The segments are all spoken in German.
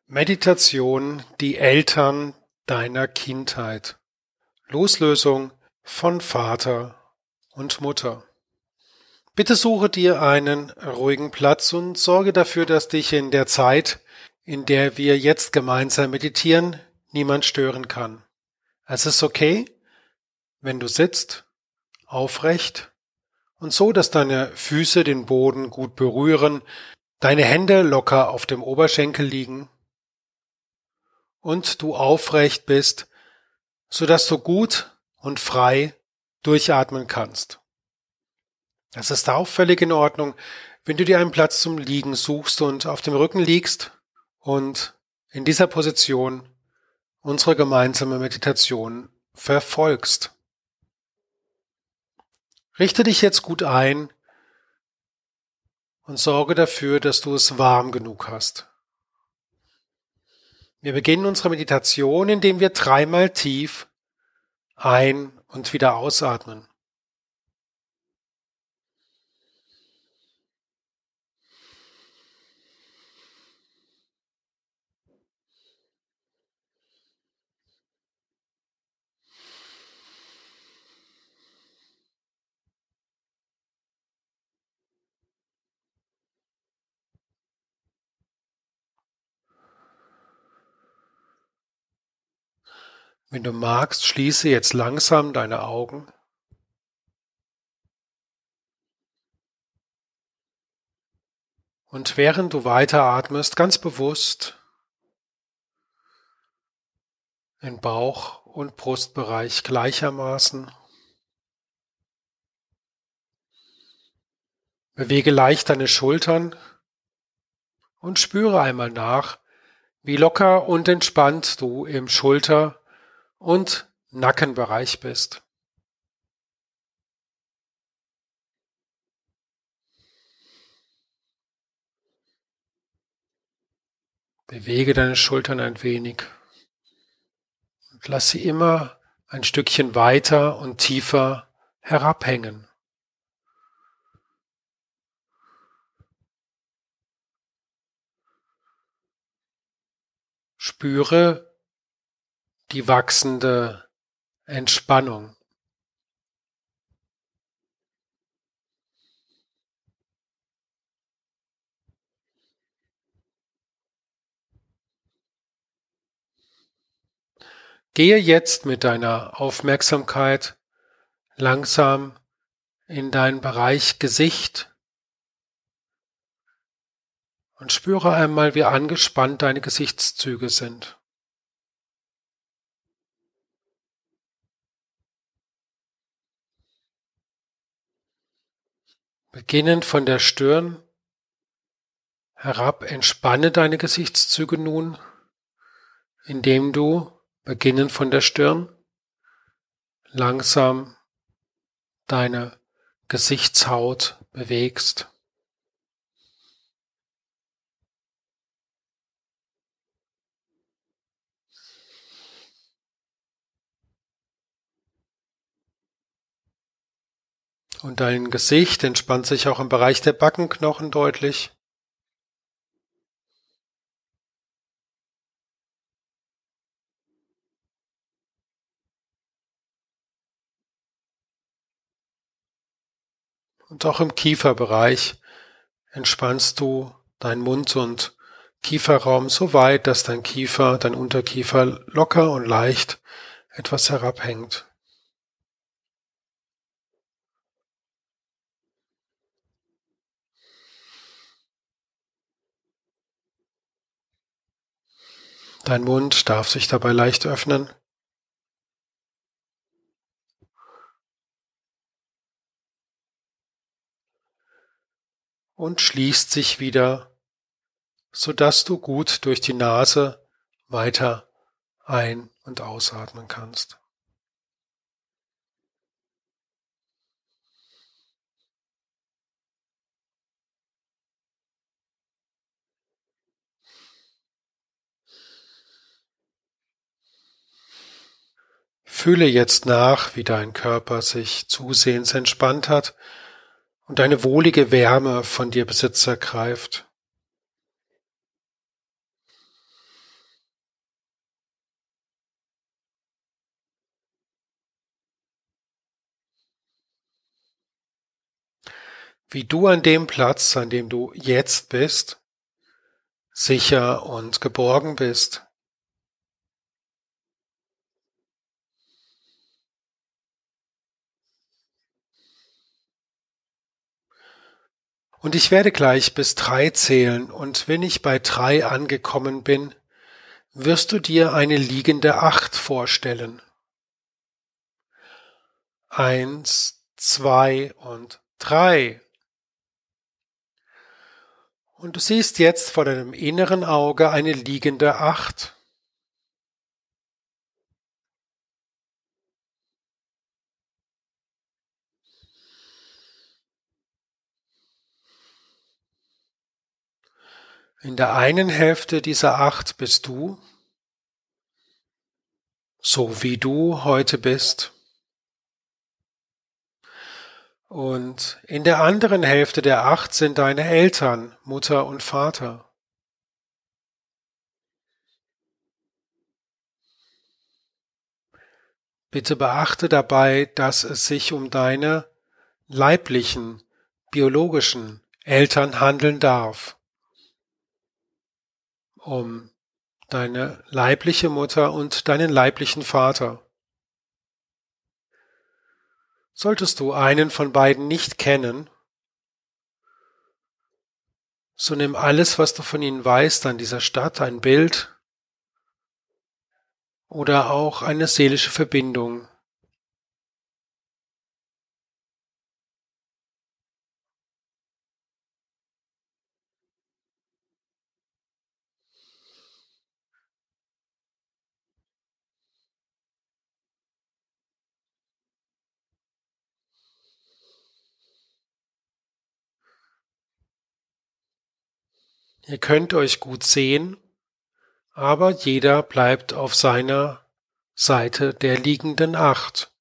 Meditation, die Eltern deiner Kindheit. Loslösung von Vater und Mutter. Bitte suche dir einen ruhigen Platz und sorge dafür, dass dich in der Zeit, in der wir jetzt gemeinsam meditieren, niemand stören kann. Es ist okay, wenn du sitzt, aufrecht und so, dass deine Füße den Boden gut berühren, deine Hände locker auf dem Oberschenkel liegen und du aufrecht bist, sodass du gut und frei durchatmen kannst. Es ist auch völlig in Ordnung, wenn du dir einen Platz zum Liegen suchst und auf dem Rücken liegst und in dieser Position unsere gemeinsame Meditation verfolgst. Richte dich jetzt gut ein und sorge dafür, dass du es warm genug hast. Wir beginnen unsere Meditation, indem wir 3-mal tief ein- und wieder ausatmen. Wenn du magst, schließe jetzt langsam deine Augen. Und während du weiteratmest, ganz bewusst in Bauch- und Brustbereich gleichermaßen. Bewege leicht deine Schultern und spüre einmal nach, wie locker und entspannt du im Schulter- und Nackenbereich bist. Bewege deine Schultern ein wenig und lass sie immer ein Stückchen weiter und tiefer herabhängen. Spüre die wachsende Entspannung. Gehe jetzt mit deiner Aufmerksamkeit langsam in deinen Bereich Gesicht und spüre einmal, wie angespannt deine Gesichtszüge sind. Beginnend von der Stirn herab, entspanne deine Gesichtszüge nun, indem du, beginnend von der Stirn, langsam deine Gesichtshaut bewegst. Und dein Gesicht entspannt sich auch im Bereich der Backenknochen deutlich. Und auch im Kieferbereich entspannst du deinen Mund- und Kieferraum so weit, dass dein Kiefer, dein Unterkiefer locker und leicht etwas herabhängt. Dein Mund darf sich dabei leicht öffnen. Und schließt sich wieder, sodass du gut durch die Nase weiter ein- und ausatmen kannst. Fühle jetzt nach, wie dein Körper sich zusehends entspannt hat und eine wohlige Wärme von dir Besitz ergreift. wie du an dem Platz, an dem du jetzt bist, sicher und geborgen bist. Und ich werde gleich bis 3 zählen, und wenn ich bei 3 angekommen bin, wirst du dir eine liegende 8 vorstellen. 1, 2 und 3. Und du siehst jetzt vor deinem inneren Auge eine liegende 8. In der einen Hälfte dieser 8 bist du, so wie du heute bist. Und in der anderen Hälfte der 8 sind deine Eltern, Mutter und Vater. Bitte beachte dabei, dass es sich um deine leiblichen, biologischen Eltern handeln darf, um deine leibliche Mutter und deinen leiblichen Vater. Solltest du einen von beiden nicht kennen, so nimm alles, was du von ihnen weißt, an dieser Stadt, ein Bild oder auch eine seelische Verbindung. Ihr könnt euch gut sehen, aber jeder bleibt auf seiner Seite der liegenden 8.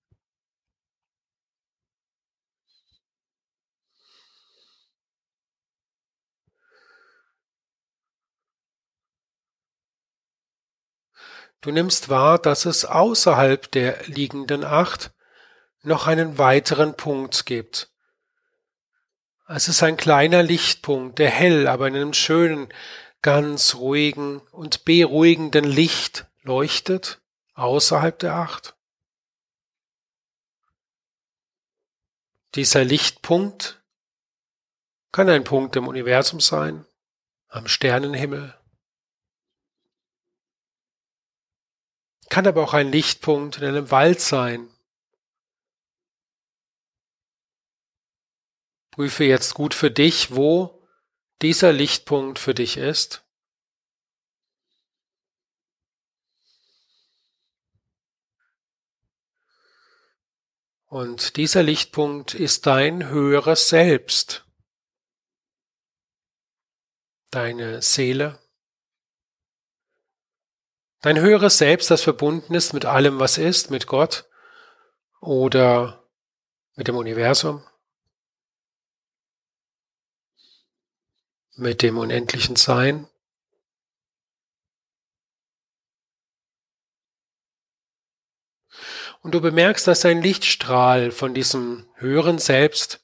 Du nimmst wahr, dass es außerhalb der liegenden 8 noch einen weiteren Punkt gibt. Es ist ein kleiner Lichtpunkt, der hell, aber in einem schönen, ganz ruhigen und beruhigenden Licht leuchtet, außerhalb der 8. Dieser Lichtpunkt kann ein Punkt im Universum sein, am Sternenhimmel, kann aber auch ein Lichtpunkt in einem Wald sein. Prüfe jetzt gut für dich, wo dieser Lichtpunkt für dich ist. Und dieser Lichtpunkt ist dein höheres Selbst, deine Seele, dein höheres Selbst, das verbunden ist mit allem, was ist, mit Gott oder mit dem Universum, mit dem unendlichen Sein. Und du bemerkst, dass ein Lichtstrahl von diesem höheren Selbst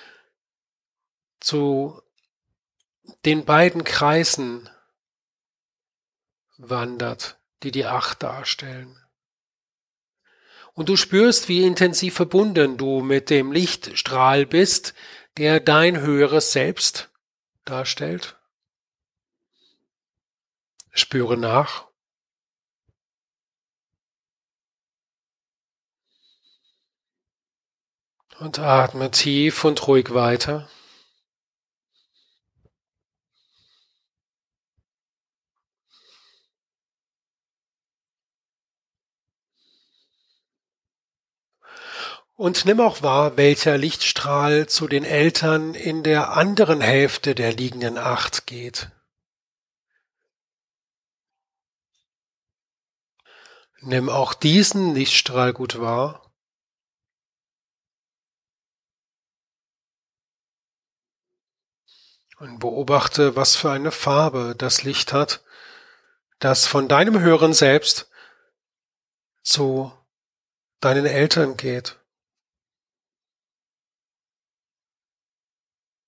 zu den beiden Kreisen wandert, die die 8 darstellen. Und du spürst, wie intensiv verbunden du mit dem Lichtstrahl bist, der dein höheres Selbst darstellt. Spüre nach. Und atme tief und ruhig weiter. Und nimm auch wahr, welcher Lichtstrahl zu den Eltern in der anderen Hälfte der liegenden 8 geht. Nimm auch diesen Lichtstrahl gut wahr. Und beobachte, was für eine Farbe das Licht hat, das von deinem höheren Selbst zu deinen Eltern geht.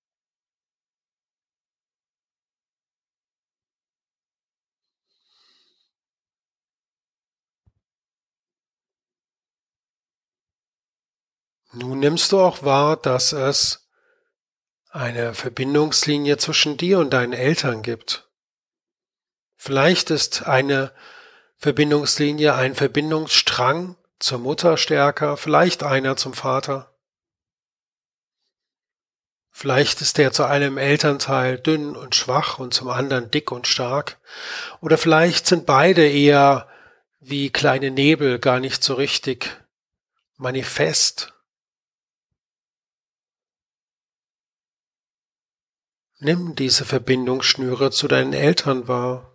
Nun nimmst du auch wahr, dass es eine Verbindungslinie zwischen dir und deinen Eltern gibt. Vielleicht ist eine Verbindungslinie, ein Verbindungsstrang zur Mutter stärker, vielleicht einer zum Vater. Vielleicht ist der zu einem Elternteil dünn und schwach und zum anderen dick und stark. Oder vielleicht sind beide eher wie kleine Nebel, gar nicht so richtig manifest. Nimm diese Verbindungsschnüre zu deinen Eltern wahr,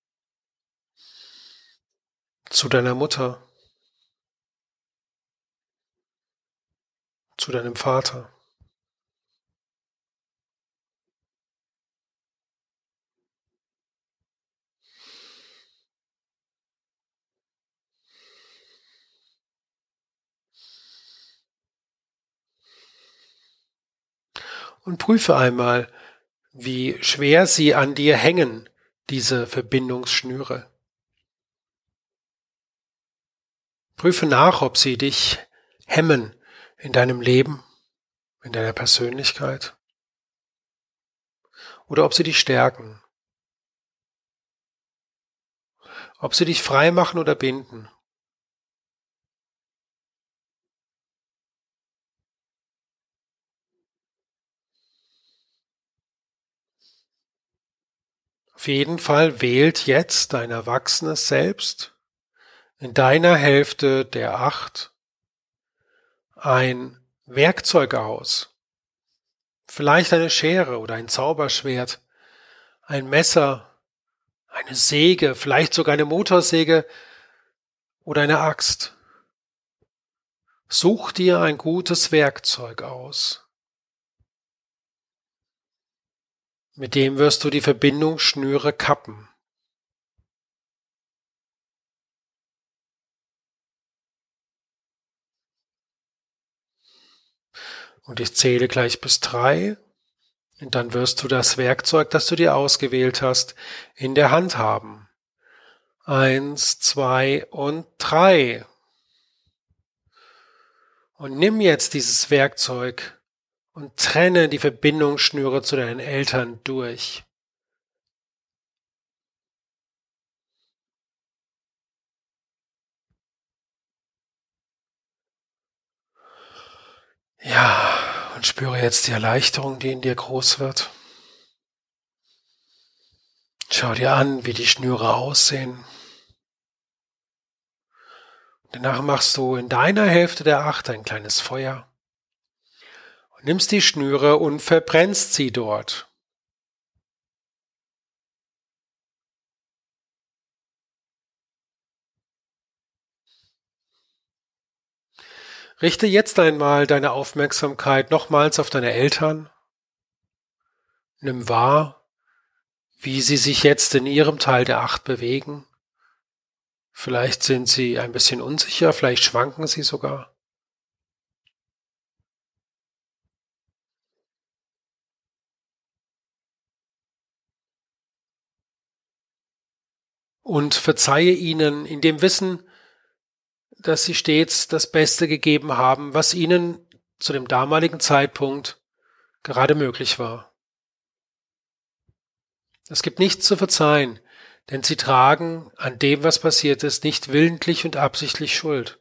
zu deiner Mutter, zu deinem Vater. Und prüfe einmal, wie schwer sie an dir hängen, diese Verbindungsschnüre. Prüfe nach, ob sie dich hemmen in deinem Leben, in deiner Persönlichkeit, oder ob sie dich stärken, ob sie dich frei machen oder binden. Auf jeden Fall wählt jetzt dein erwachsenes Selbst in deiner Hälfte der 8 ein Werkzeug aus. Vielleicht eine Schere oder ein Zauberschwert, ein Messer, eine Säge, vielleicht sogar eine Motorsäge oder eine Axt. Such dir ein gutes Werkzeug aus. Mit dem wirst du die Verbindungsschnüre kappen. Und ich zähle gleich bis 3. Und dann wirst du das Werkzeug, das du dir ausgewählt hast, in der Hand haben. 1, 2 und 3. Und nimm jetzt dieses Werkzeug und trenne die Verbindungsschnüre zu deinen Eltern durch. Ja, und spüre jetzt die Erleichterung, die in dir groß wird. Schau dir an, wie die Schnüre aussehen. Danach machst du in deiner Hälfte der 8 ein kleines Feuer und nimmst die Schnüre und verbrennst sie dort. Richte jetzt einmal deine Aufmerksamkeit nochmals auf deine Eltern. Nimm wahr, wie sie sich jetzt in ihrem Teil der 8 bewegen. Vielleicht sind sie ein bisschen unsicher, vielleicht schwanken sie sogar. Und verzeihe ihnen in dem Wissen, dass sie stets das Beste gegeben haben, was ihnen zu dem damaligen Zeitpunkt gerade möglich war. Es gibt nichts zu verzeihen, denn sie tragen an dem, was passiert ist, nicht willentlich und absichtlich Schuld.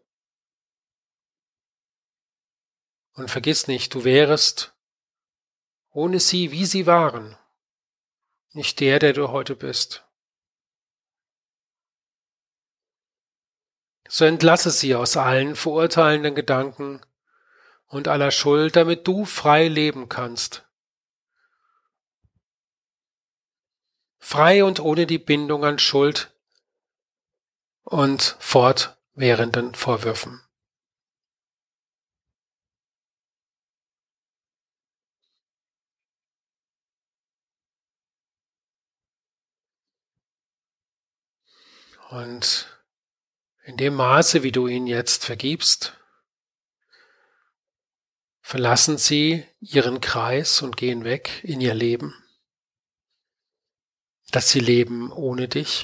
Und vergiss nicht, du wärest ohne sie, wie sie waren, nicht der du heute bist. So entlasse sie aus allen verurteilenden Gedanken und aller Schuld, damit du frei leben kannst. Frei und ohne die Bindung an Schuld und fortwährenden Vorwürfen. Und in dem Maße, wie du ihnen jetzt vergibst, verlassen sie ihren Kreis und gehen weg in ihr Leben, dass sie leben ohne dich.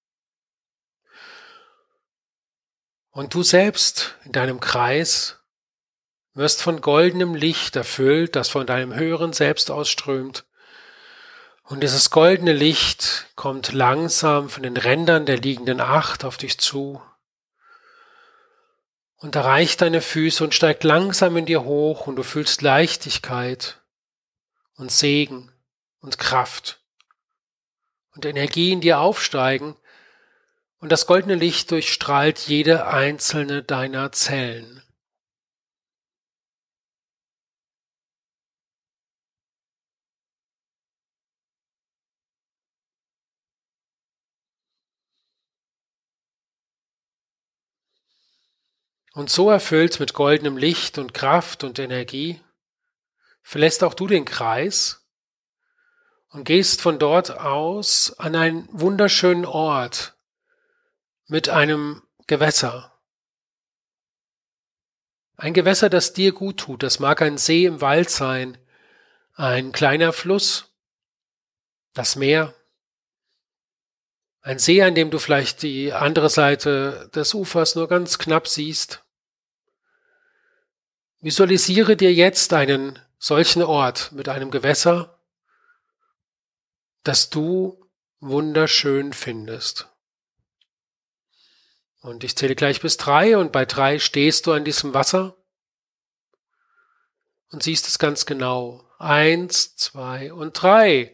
Und du selbst in deinem Kreis wirst von goldenem Licht erfüllt, das von deinem höheren Selbst ausströmt. Und dieses goldene Licht kommt langsam von den Rändern der liegenden Acht auf dich zu und erreicht deine Füße und steigt langsam in dir hoch und du fühlst Leichtigkeit und Segen und Kraft und Energie in dir aufsteigen und das goldene Licht durchstrahlt jede einzelne deiner Zellen. Und so erfüllt mit goldenem Licht und Kraft und Energie, verlässt auch du den Kreis und gehst von dort aus an einen wunderschönen Ort mit einem Gewässer. Ein Gewässer, das dir gut tut. Das mag ein See im Wald sein, ein kleiner Fluss, das Meer, ein See, an dem du vielleicht die andere Seite des Ufers nur ganz knapp siehst. Visualisiere dir jetzt einen solchen Ort mit einem Gewässer, das du wunderschön findest. Und ich zähle gleich bis 3 und bei 3 stehst du an diesem Wasser und siehst es ganz genau. 1, 2 und 3.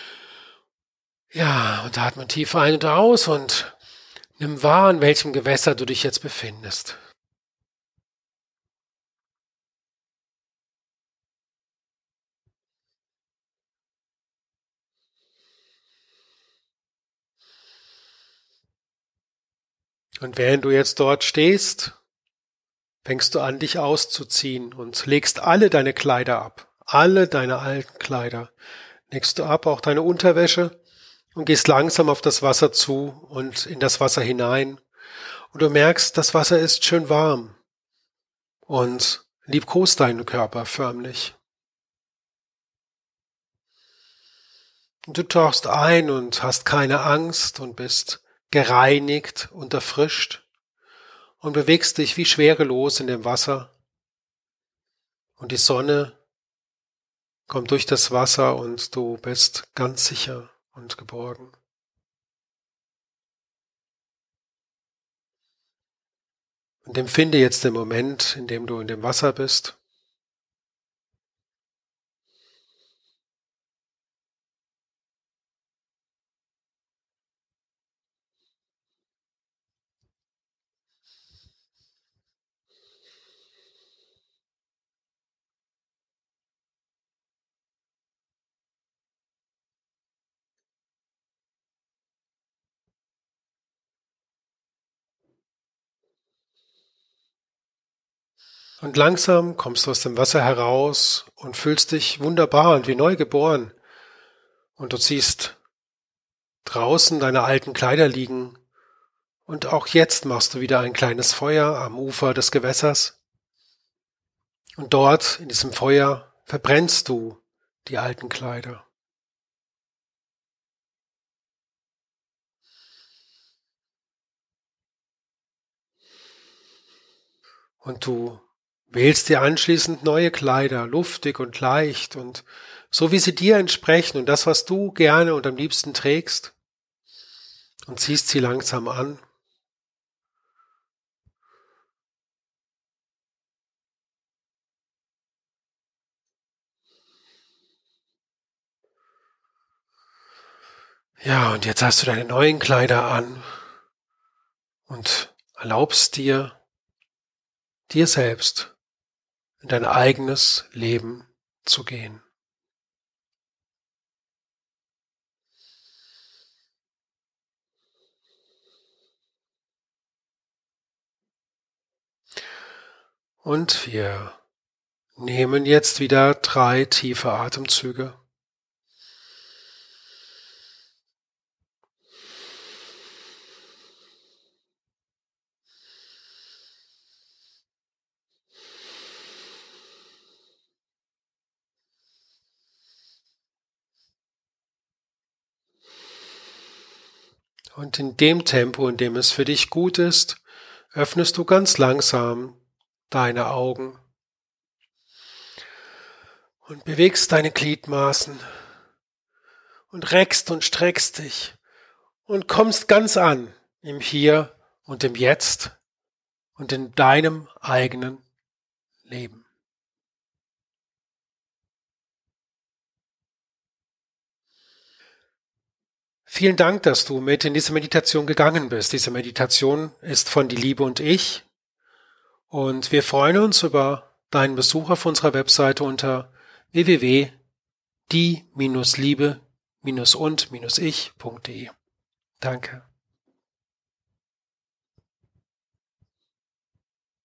Ja, und atme tief ein und aus und nimm wahr, in welchem Gewässer du dich jetzt befindest. Und während du jetzt dort stehst, fängst du an, dich auszuziehen und legst alle deine Kleider ab. Alle deine alten Kleider legst du ab, auch deine Unterwäsche, und gehst langsam auf das Wasser zu und in das Wasser hinein. Und du merkst, das Wasser ist schön warm und liebkost deinen Körper förmlich. Und du tauchst ein und hast keine Angst und bist gereinigt und erfrischt und bewegst dich wie schwerelos in dem Wasser. Und die Sonne kommt durch das Wasser und du bist ganz sicher und geborgen. Und empfinde jetzt den Moment, in dem du in dem Wasser bist. Und langsam kommst du aus dem Wasser heraus und fühlst dich wunderbar und wie neu geboren. Und du siehst draußen deine alten Kleider liegen. Und auch jetzt machst du wieder ein kleines Feuer am Ufer des Gewässers. Und dort, in diesem Feuer, verbrennst du die alten Kleider. Und du wählst dir anschließend neue Kleider, luftig und leicht und so wie sie dir entsprechen und das, was du gerne und am liebsten trägst, und ziehst sie langsam an. Ja, und jetzt hast du deine neuen Kleider an und erlaubst dir selbst in dein eigenes Leben zu gehen. Und wir nehmen jetzt wieder 3 tiefe Atemzüge. Und in dem Tempo, in dem es für dich gut ist, öffnest du ganz langsam deine Augen. und bewegst deine Gliedmaßen und reckst und streckst dich und kommst ganz an im Hier und im Jetzt und in deinem eigenen Leben. Vielen Dank, dass du mit in diese Meditation gegangen bist. Diese Meditation ist von Die Liebe und ich und wir freuen uns über deinen Besuch auf unserer Webseite unter www.die-liebe-und-ich.de. Danke.